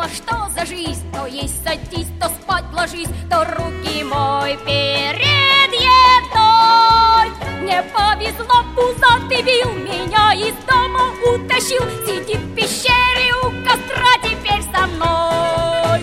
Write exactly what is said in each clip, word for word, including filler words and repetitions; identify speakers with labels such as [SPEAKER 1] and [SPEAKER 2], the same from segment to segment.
[SPEAKER 1] думала, что за жизнь? То есть садись, то спать ложись, то руки мой перед едой. Мне повезло, пузатый бил, меня из дома утащил. Сиди в пещере у костра теперь со мной.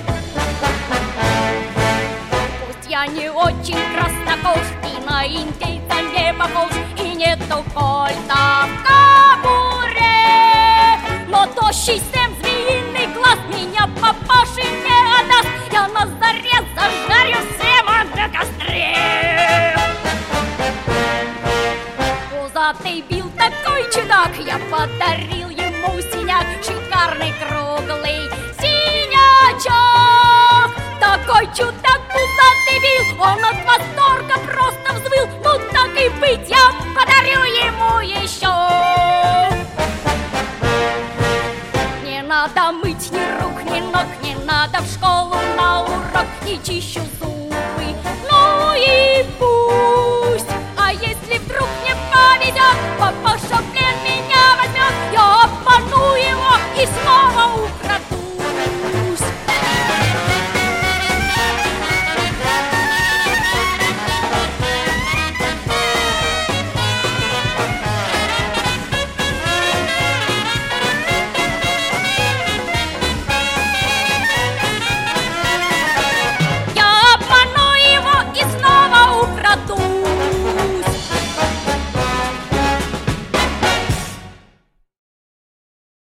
[SPEAKER 1] Пусть я не очень краснокож и на индейца не похож, и нету кольта в кобуре, но тощий Сэм, змеиный глаз, меня папаше не отдаст. Я на заре зажарю Сэма на костре. Пузатый бил такой чудак, я подарил ему синяк, шикарный круглый синячок. Такой чудак пузатый бил, он от восторга просто взвыл. Ну так и быть, я подарю ему еще